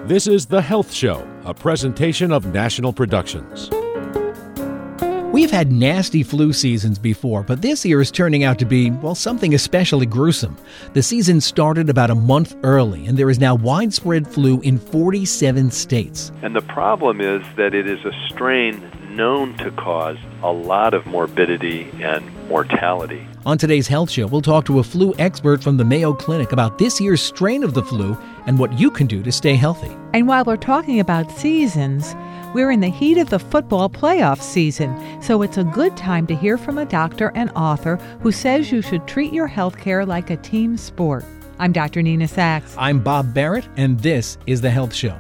This is The Health Show, a presentation of National Productions. We've had nasty flu seasons before, but this year is turning out to be, well, something especially gruesome. The season started about a month early, and there is now widespread flu in 47 states. And the problem is that it is a strain known to cause a lot of morbidity and mortality. On today's Health Show, we'll talk to a flu expert from the Mayo Clinic about this year's strain of the flu and what you can do to stay healthy. And while we're talking about seasons, we're in the heat of the football playoff season, so it's a good time to hear from a doctor and author who says you should treat your health care like a team sport. I'm Dr. Nina Sachs. I'm Bob Barrett, and this is The Health Show.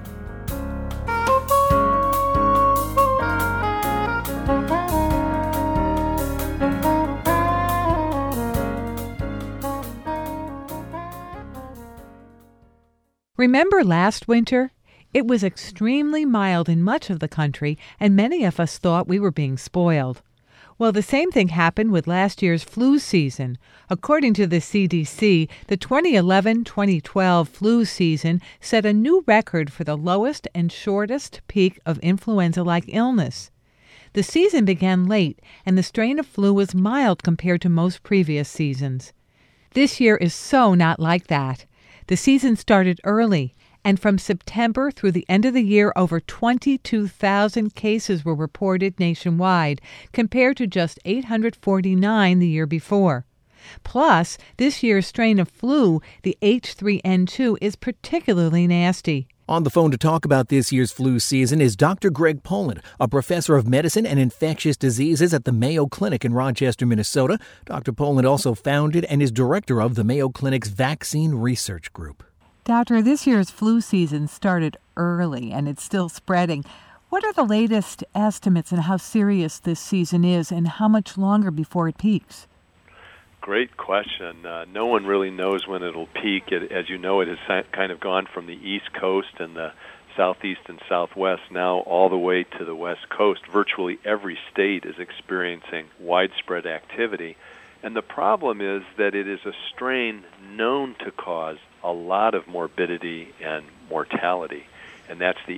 Remember last winter? It was extremely mild in much of the country, and many of us thought we were being spoiled. Well, the same thing happened with last year's flu season. According to the CDC, the 2011-2012 flu season set a new record for the lowest and shortest peak of influenza-like illness. The season began late, and the strain of flu was mild compared to most previous seasons. This year is so not like that. The season started early, and from September through the end of the year, over 22,000 cases were reported nationwide, compared to just 849 the year before. Plus, this year's strain of flu, the H3N2, is particularly nasty. On the phone to talk about this year's flu season is Dr. Greg Poland, a professor of medicine and infectious diseases at the Mayo Clinic in Rochester, Minnesota. Dr. Poland also founded and is director of the Mayo Clinic's Vaccine Research Group. Doctor, this year's flu season started early and it's still spreading. What are the latest estimates on how serious this season is and how much longer before it peaks? Great question. No one really knows when it'll peak. As you know, it has kind of gone from the East Coast and the Southeast and Southwest now all the way to the West Coast. Virtually every state is experiencing widespread activity. And the problem is that it is a strain known to cause a lot of morbidity and mortality, and that's the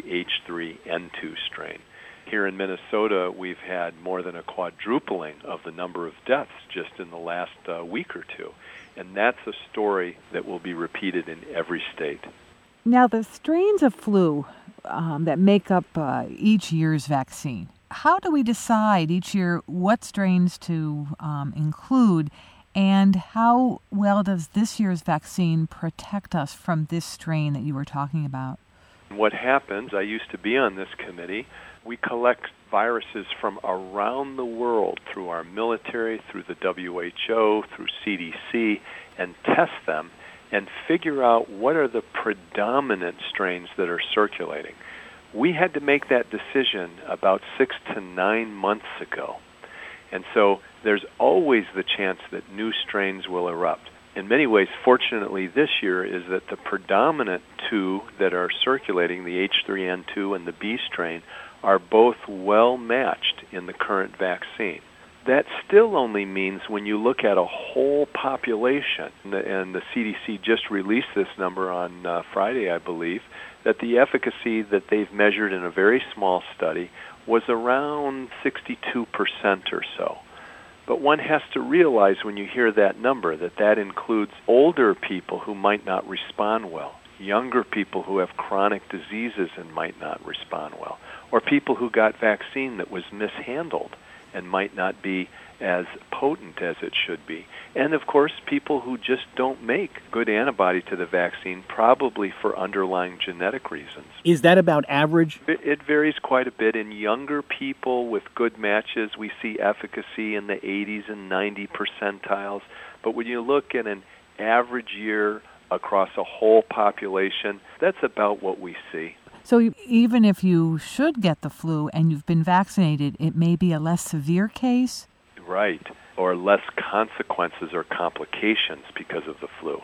H3N2 strain. Here in Minnesota, we've had more than a quadrupling of the number of deaths just in the last week or two. And that's a story that will be repeated in every state. Now, the strains of flu that make up each year's vaccine, how do we decide each year what strains to include, and how well does this year's vaccine protect us from this strain that you were talking about? What happens, I used to be on this committee, we collect viruses from around the world through our military, through the WHO, through CDC, and test them and figure out what are the predominant strains that are circulating. We had to make that decision about 6 to 9 months ago. And so there's always the chance that new strains will erupt. In many ways, fortunately, this year is that the predominant two that are circulating, the H3N2 and the B strain, are both well matched in the current vaccine. That still only means when you look at a whole population, and the CDC just released this number on Friday, I believe, that the efficacy that they've measured in a very small study was around 62% or so. But one has to realize when you hear that number that that includes older people who might not respond well, younger people who have chronic diseases and might not respond well, or people who got vaccine that was mishandled and might not be as potent as it should be. And, of course, people who just don't make good antibody to the vaccine, probably for underlying genetic reasons. Is that about average? It varies quite a bit. In younger people with good matches, we see efficacy in the 80s and 90 percentiles. But when you look at an average year across a whole population, that's about what we see. So even if you should get the flu and you've been vaccinated, it may be a less severe case? Right, or less consequences or complications because of the flu.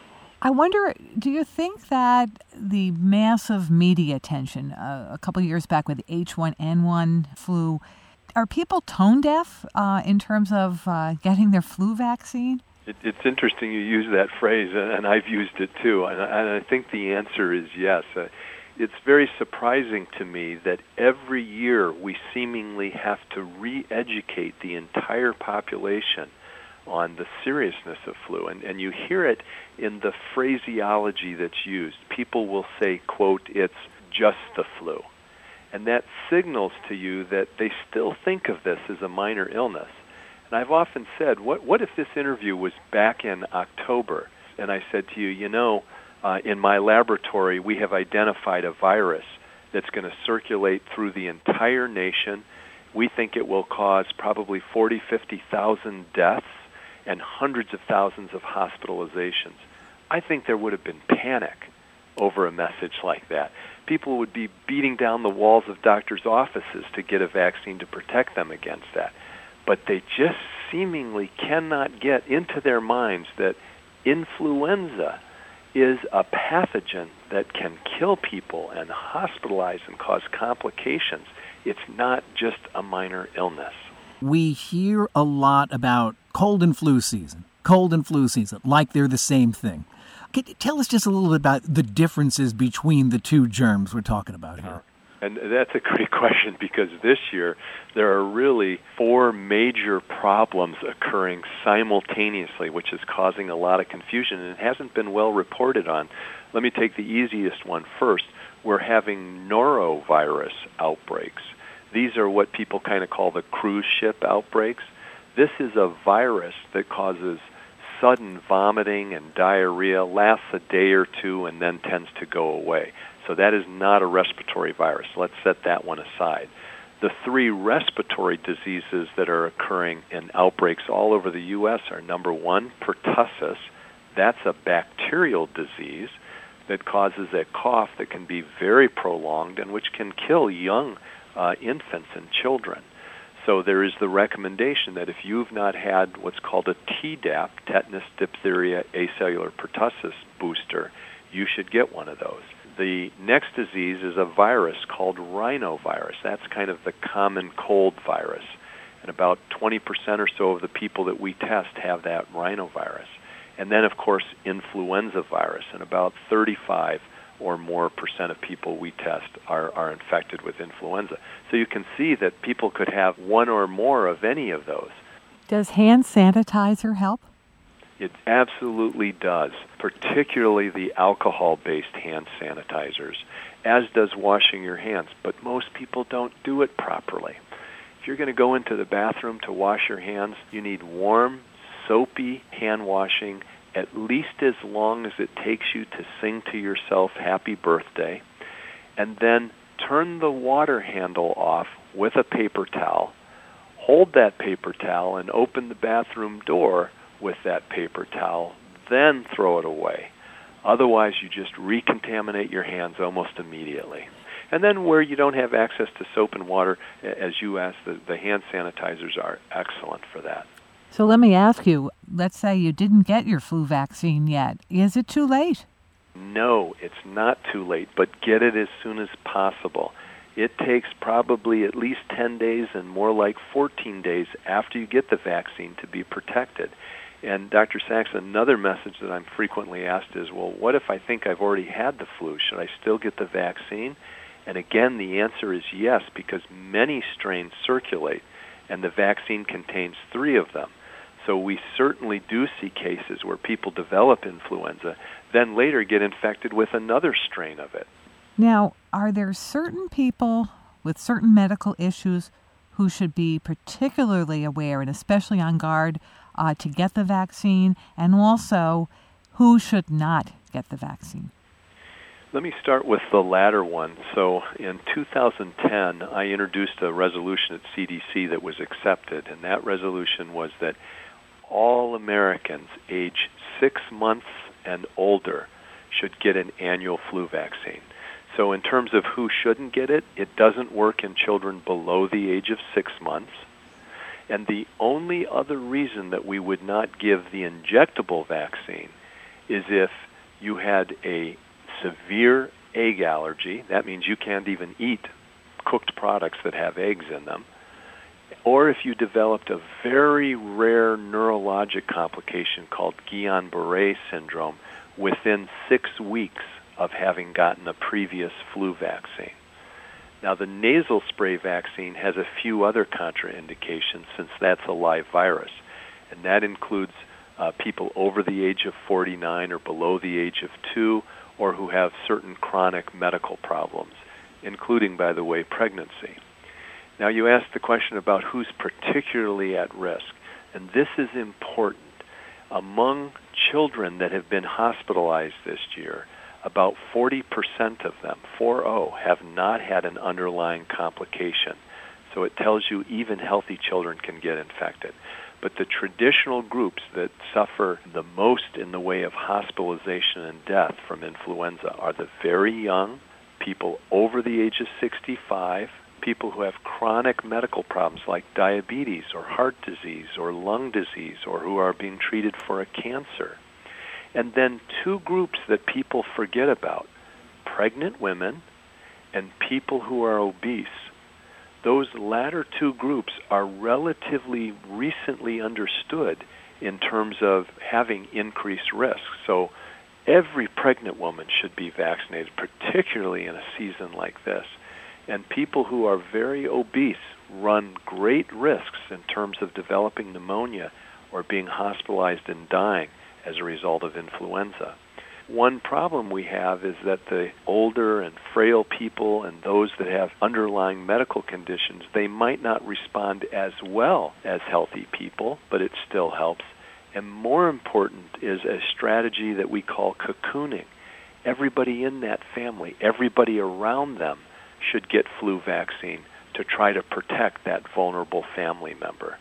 I wonder, do you think that the massive media attention a couple of years back with the H1N1 flu, are people tone deaf in terms of getting their flu vaccine? It's interesting you use that phrase, and I've used it too, and I think the answer is yes. It's very surprising to me that every year we seemingly have to re-educate the entire population on the seriousness of flu. And you hear it in the phraseology that's used. People will say, quote, "It's just the flu." And that signals to you that they still think of this as a minor illness. And I've often said, what if this interview was back in October, and I said to you, in my laboratory we have identified a virus that's going to circulate through the entire nation. We think it will cause probably 40,000, 50,000 deaths and hundreds of thousands of hospitalizations. I think there would have been panic over a message like that. People would be beating down the walls of doctors' offices to get a vaccine to protect them against that. But they just seemingly cannot get into their minds that influenza is a pathogen that can kill people and hospitalize and cause complications. It's not just a minor illness. We hear a lot about cold and flu season, like they're the same thing. Can you tell us just a little bit about the differences between the two germs we're talking about here? And that's a great question, because this year there are really 4 major problems occurring simultaneously, which is causing a lot of confusion, and it hasn't been well reported on. Let me take the easiest one first. We're having norovirus outbreaks. These are what people kind of call the cruise ship outbreaks. This is a virus that causes sudden vomiting and diarrhea, lasts a day or two, and then tends to go away. So that is not a respiratory virus. Let's set that one aside. The 3 respiratory diseases that are occurring in outbreaks all over the U.S. are, number 1, pertussis. That's a bacterial disease that causes a cough that can be very prolonged and which can kill young infants and children. So there is the recommendation that if you've not had what's called a Tdap, tetanus, diphtheria, acellular pertussis booster, you should get one of those. The next disease is a virus called rhinovirus. That's kind of the common cold virus. And about 20% or so of the people that we test have that rhinovirus. And then, of course, influenza virus. And about 35 or more percent of people we test are infected with influenza. So you can see that people could have one or more of any of those. Does hand sanitizer help? It absolutely does, particularly the alcohol-based hand sanitizers, as does washing your hands. But most people don't do it properly. If you're going to go into the bathroom to wash your hands, you need warm, soapy hand washing at least as long as it takes you to sing to yourself happy birthday, and then turn the water handle off with a paper towel, hold that paper towel, and open the bathroom door with that paper towel, then throw it away. Otherwise, you just recontaminate your hands almost immediately. And then where you don't have access to soap and water, as you asked, the hand sanitizers are excellent for that. So let me ask you, let's say you didn't get your flu vaccine yet. Is it too late? No, it's not too late, but get it as soon as possible. It takes probably at least 10 days and more like 14 days after you get the vaccine to be protected. And Dr. Sachs, another message that I'm frequently asked is, well, what if I think I've already had the flu? Should I still get the vaccine? And again, the answer is yes, because many strains circulate, and the vaccine contains 3 of them. So we certainly do see cases where people develop influenza, then later get infected with another strain of it. Now, are there certain people with certain medical issues who should be particularly aware and especially on guard to get the vaccine, and also who should not get the vaccine? Let me start with the latter one. So in 2010, I introduced a resolution at CDC that was accepted, and that resolution was that all Americans age 6 months and older should get an annual flu vaccine. So in terms of who shouldn't get it, it doesn't work in children below the age of 6 months. And the only other reason that we would not give the injectable vaccine is if you had a severe egg allergy. That means you can't even eat cooked products that have eggs in them. Or if you developed a very rare neurologic complication called Guillain-Barré syndrome within 6 weeks of having gotten a previous flu vaccine. Now, the nasal spray vaccine has a few other contraindications since that's a live virus, and that includes people over the age of 49 or below the age of 2, or who have certain chronic medical problems, including, by the way, pregnancy. Now, you asked the question about who's particularly at risk, and this is important. Among children that have been hospitalized this year, about 40% of them, 40, have not had an underlying complication. So it tells you even healthy children can get infected. But the traditional groups that suffer the most in the way of hospitalization and death from influenza are the very young, people over the age of 65, people who have chronic medical problems like diabetes or heart disease or lung disease, or who are being treated for a cancer. And then two groups that people forget about, pregnant women and people who are obese. Those latter two groups are relatively recently understood in terms of having increased risk. So every pregnant woman should be vaccinated, particularly in a season like this. And people who are very obese run great risks in terms of developing pneumonia or being hospitalized and dying as a result of influenza. One problem we have is that the older and frail people and those that have underlying medical conditions, they might not respond as well as healthy people, but it still helps. And more important is a strategy that we call cocooning. Everybody in that family, everybody around them should get flu vaccine to try to protect that vulnerable family member.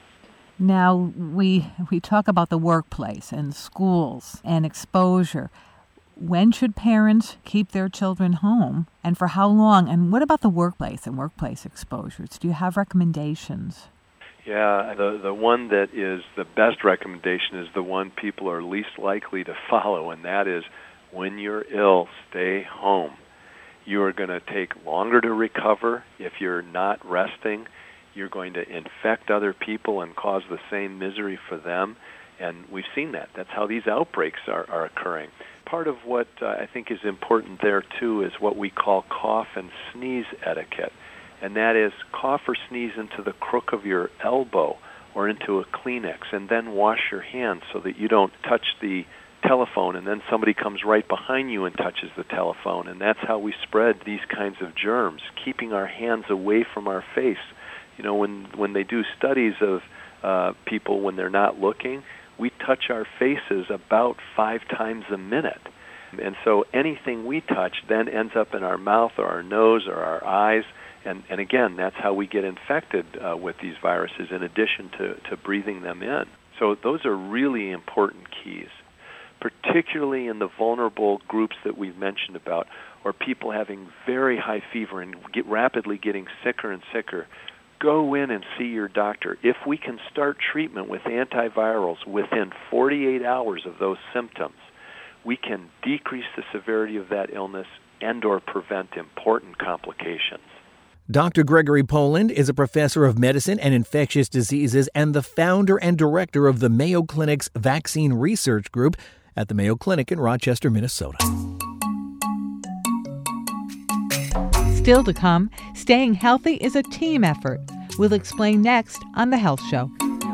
Now, we talk about the workplace and schools and exposure. When should parents keep their children home, and for how long? And what about the workplace and workplace exposures? Do you have recommendations? Yeah, the one that is the best recommendation is the one people are least likely to follow, and that is when you're ill, stay home. You are going to take longer to recover if you're not resting. You're going to infect other people and cause the same misery for them. And we've seen that. That's how these outbreaks are occurring. Part of what I think is important there, too, is what we call cough and sneeze etiquette. And that is cough or sneeze into the crook of your elbow or into a Kleenex, and then wash your hands so that you don't touch the telephone and then somebody comes right behind you and touches the telephone. And that's how we spread these kinds of germs, keeping our hands away from our face. You know, when they do studies of people when they're not looking, we touch our faces about 5 times a minute. And so anything we touch then ends up in our mouth or our nose or our eyes. And again, that's how we get infected with these viruses in addition to breathing them in. So those are really important keys, particularly in the vulnerable groups that we've mentioned about, or people having very high fever and rapidly getting sicker and sicker. Go in and see your doctor. If we can start treatment with antivirals within 48 hours of those symptoms, we can decrease the severity of that illness and or prevent important complications. Dr. Gregory Poland is a professor of medicine and infectious diseases and the founder and director of the Mayo Clinic's Vaccine Research Group at the Mayo Clinic in Rochester, Minnesota. Still to come, staying healthy is a team effort. We'll explain next on The Health Show.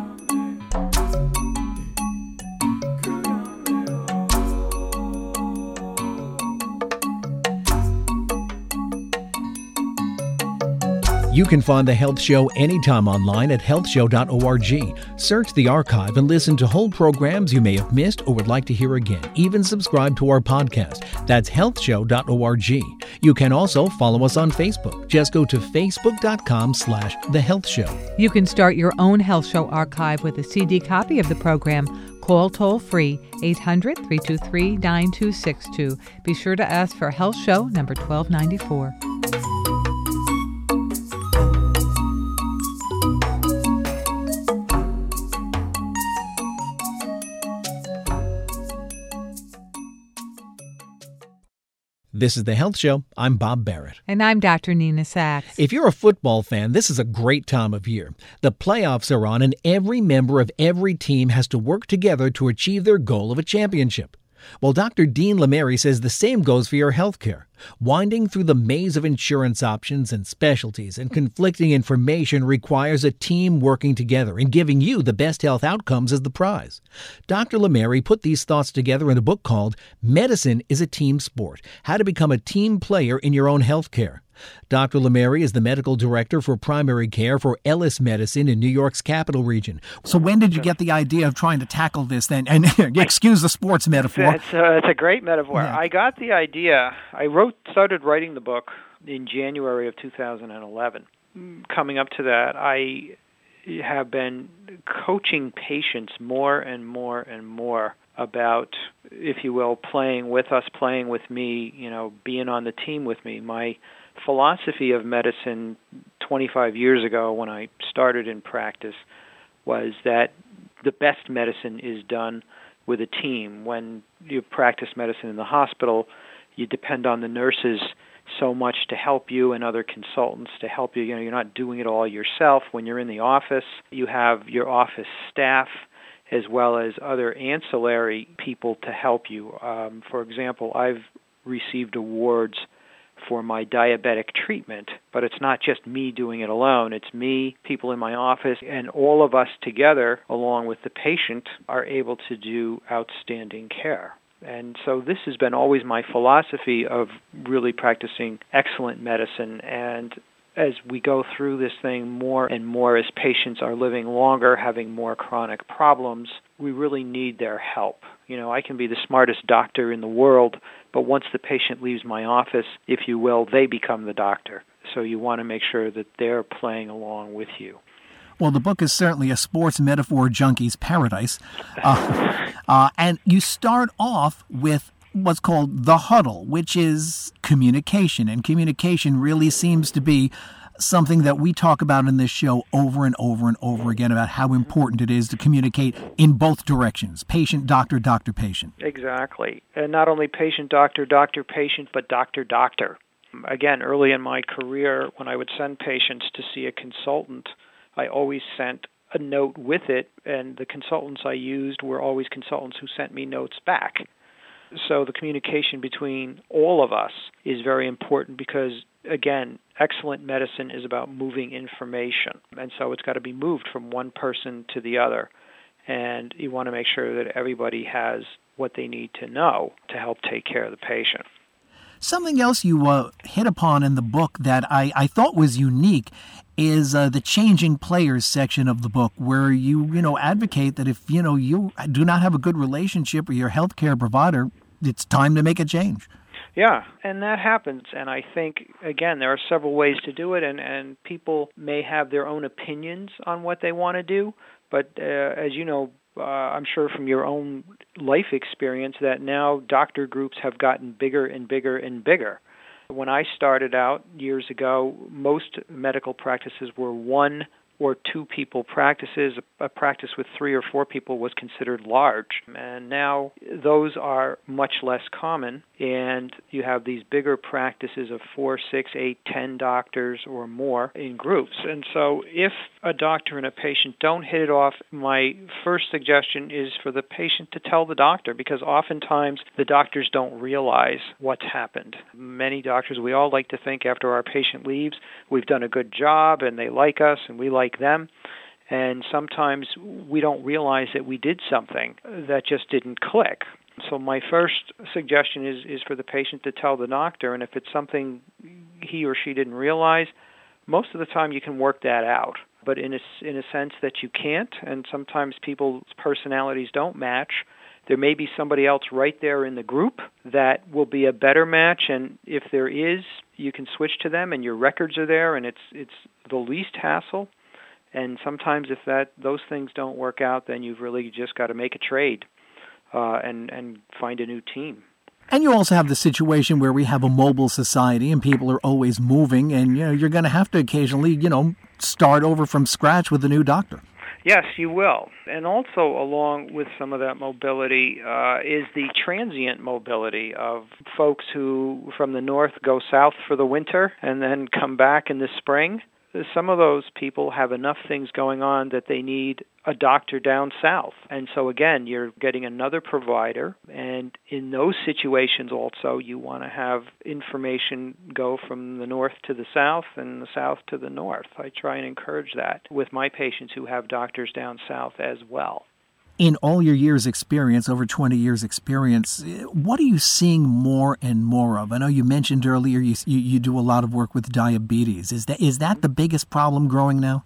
You can find The Health Show anytime online at healthshow.org. Search the archive and listen to whole programs you may have missed or would like to hear again. Even subscribe to our podcast. That's healthshow.org. You can also follow us on Facebook. Just go to facebook.com/The Health Show. You can start your own Health Show archive with a CD copy of the program. Call toll-free 800-323-9262. Be sure to ask for Health Show number 1294. This is The Health Show. I'm Bob Barrett. And I'm Dr. Nina Sachs. If you're a football fan, this is a great time of year. The playoffs are on, and every member of every team has to work together to achieve their goal of a championship. Well, Dr. Dean Lemary says the same goes for your health care. Winding through the maze of insurance options and specialties and conflicting information requires a team working together and giving you the best health outcomes as the prize. Dr. Lemary put these thoughts together in a book called Medicine is a Team Sport: How to Become a Team Player in Your Own Health Care. Dr. Lemary is the medical director for primary care for Ellis Medicine in New York's capital region. So when did you get the idea of trying to tackle this then? And excuse the sports metaphor. It's a great metaphor. Yeah. I got the idea. I started writing the book in January of 2011. Coming up to that, I have been coaching patients more and more and more about, if you will, playing with us, playing with me, being on the team with me. My philosophy of medicine 25 years ago when I started in practice was that the best medicine is done with a team. When you practice medicine in the hospital, you depend on the nurses so much to help you and other consultants to help you. You're not doing it all yourself. When you're in the office, you have your office staff as well as other ancillary people to help you. For example, I've received awards for my diabetic treatment, but it's not just me doing it alone. It's me, people in my office, and all of us together, along with the patient, are able to do outstanding care. And so this has been always my philosophy of really practicing excellent medicine. And as we go through this thing more and more, as patients are living longer, having more chronic problems, we really need their help. I can be the smartest doctor in the world, but once the patient leaves my office, if you will, they become the doctor. So you want to make sure that they're playing along with you. Well, the book is certainly a sports metaphor junkie's paradise. And you start off with what's called the huddle, which is communication. And communication really seems to be something that we talk about in this show over and over and over again, about how important it is to communicate in both directions: patient, doctor, doctor, patient. Exactly. And not only patient, doctor, doctor, patient, but doctor, doctor. Again, early in my career, when I would send patients to see a consultant, I always sent a note with it, and the consultants I used were always consultants who sent me notes back. So the communication between all of us is very important because, again, excellent medicine is about moving information. And so it's got to be moved from one person to the other. And you want to make sure that everybody has what they need to know to help take care of the patient. Something else you hit upon in the book that I thought was unique is the changing players section of the book, where you advocate that if you do not have a good relationship with your healthcare provider, it's time to make a change. Yeah, and that happens. And I think, again, there are several ways to do it, and people may have their own opinions on what they want to do. But as you know, I'm sure from your own life experience, that now doctor groups have gotten bigger and bigger and bigger. When I started out years ago, most medical practices were one or two people practices. A practice with 3 or 4 people was considered large. And now those are much less common, and you have these bigger practices of 4, 6, 8, 10 doctors or more in groups. And so if a doctor and a patient don't hit it off, my first suggestion is for the patient to tell the doctor, because oftentimes the doctors don't realize what's happened. Many doctors, we all like to think after our patient leaves, we've done a good job and they like us and we like them. And sometimes we don't realize that we did something that just didn't click. So my first suggestion is for the patient to tell the doctor, and if it's something he or she didn't realize, most of the time you can work that out. But in a sense that you can't, and sometimes people's personalities don't match, there may be somebody else right there in the group that will be a better match, and if there is, you can switch to them, and your records are there, and it's the least hassle. And sometimes if those things don't work out, then you've really just got to make a trade and find a new team. And you also have the situation where we have a mobile society and people are always moving, and you're going to have to occasionally start over from scratch with a new doctor. Yes, you will. And also along with some of that mobility is the transient mobility of folks who from the north go south for the winter and then come back in the spring. some of those people have enough things going on that they need a doctor down south. And so again, you're getting another provider, and in those situations also you want to have information go from the north to the south and the south to the north. I try and encourage that with my patients who have doctors down south as well. In all your years' experience, over 20 years' experience, what are you seeing more and more of? I know you mentioned earlier you do a lot of work with diabetes. Is that the biggest problem growing now?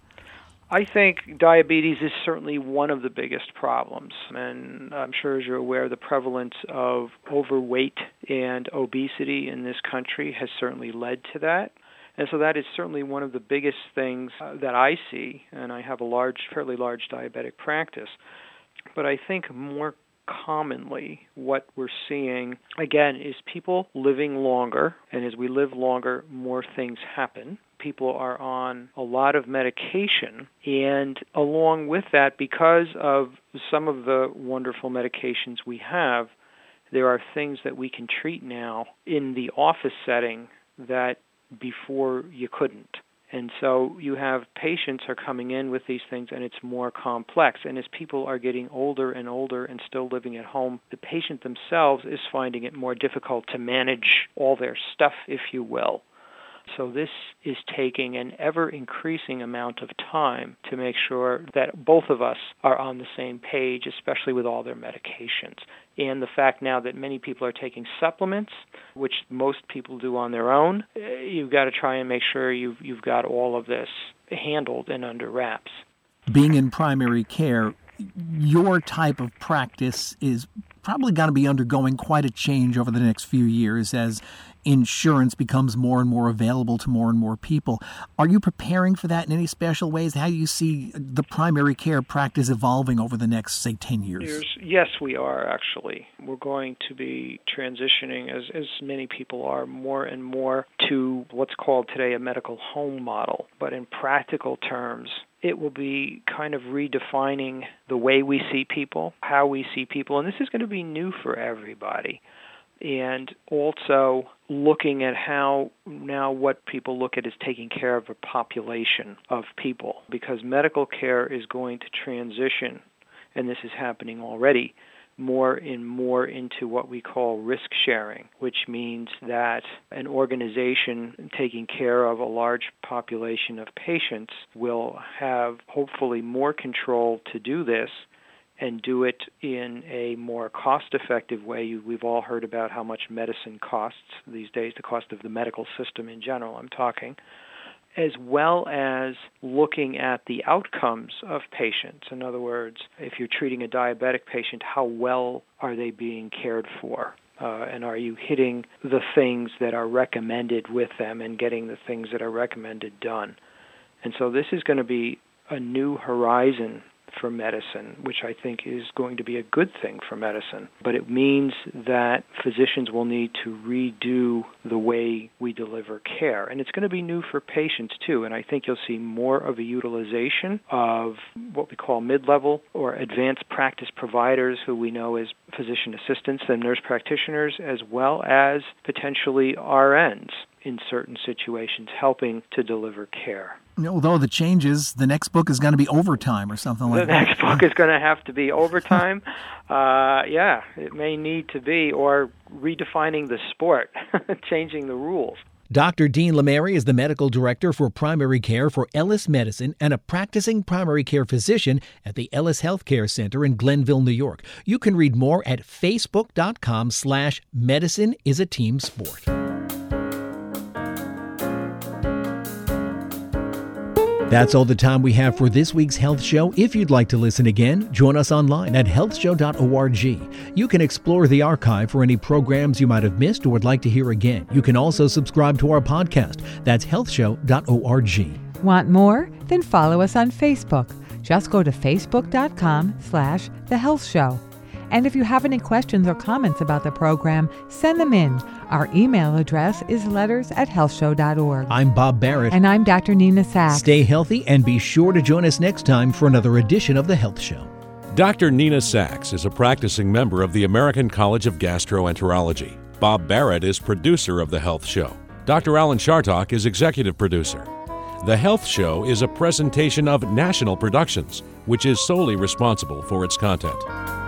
I think diabetes is certainly one of the biggest problems, and I'm sure as you're aware, the prevalence of overweight and obesity in this country has certainly led to that. And so that is certainly one of the biggest things that I see, and I have a fairly large diabetic practice. But I think more commonly what we're seeing, again, is people living longer, and as we live longer, more things happen. People are on a lot of medication, and along with that, because of some of the wonderful medications we have, there are things that we can treat now in the office setting that before you couldn't. And so you have patients are coming in with these things, and it's more complex. And as people are getting older and older and still living at home, the patient themselves is finding it more difficult to manage all their stuff, if you will. So this is taking an ever-increasing amount of time to make sure that both of us are on the same page, especially with all their medications. And the fact now that many people are taking supplements, which most people do on their own, you've got to try and make sure you've got all of this handled and under wraps. Being in primary care, your type of practice is probably going to be undergoing quite a change over the next few years as insurance becomes more and more available to more and more people. Are you preparing for that in any special ways? How do you see the primary care practice evolving over the next, say, 10 years? Yes, we are, actually. We're going to be transitioning, as many people are, more and more to what's called today a medical home model. But in practical terms, it will be kind of redefining the way we see people, how we see people, and this is going to be new for everybody. And also looking at how now what people look at is taking care of a population of people, because medical care is going to transition, and this is happening already, more and more into what we call risk sharing, which means that an organization taking care of a large population of patients will have hopefully more control to do this and do it in a more cost-effective way. We've all heard about how much medicine costs these days, the cost of the medical system in general, I'm talking, as well as looking at the outcomes of patients. In other words, if you're treating a diabetic patient, how well are they being cared for? And are you hitting the things that are recommended with them and getting the things that are recommended done? And so this is going to be a new horizon for medicine, which I think is going to be a good thing for medicine. But it means that physicians will need to redo the way we deliver care. And it's going to be new for patients, too. And I think you'll see more of a utilization of what we call mid-level or advanced practice providers, who we know as physician assistants and nurse practitioners, as well as potentially RNs in certain situations, helping to deliver care. Although the changes, the next book is going to be overtime or something like that. The next book is going to have to be overtime. Yeah, it may need to be, or redefining the sport, changing the rules. Dr. Dean Lamary is the medical director for primary care for Ellis Medicine and a practicing primary care physician at the Ellis Healthcare Center in Glenville, New York. You can read more at facebook.com/medicine is a team sport. That's all the time we have for this week's Health Show. If you'd like to listen again, join us online at healthshow.org. You can explore the archive for any programs you might have missed or would like to hear again. You can also subscribe to our podcast. That's healthshow.org. Want more? Then follow us on Facebook. Just go to facebook.com/The Health Show. And if you have any questions or comments about the program, send them in. Our email address is letters@healthshow.org. I'm Bob Barrett. And I'm Dr. Nina Sachs. Stay healthy and be sure to join us next time for another edition of The Health Show. Dr. Nina Sachs is a practicing member of the American College of Gastroenterology. Bob Barrett is producer of The Health Show. Dr. Alan Chartock is executive producer. The Health Show is a presentation of National Productions, which is solely responsible for its content.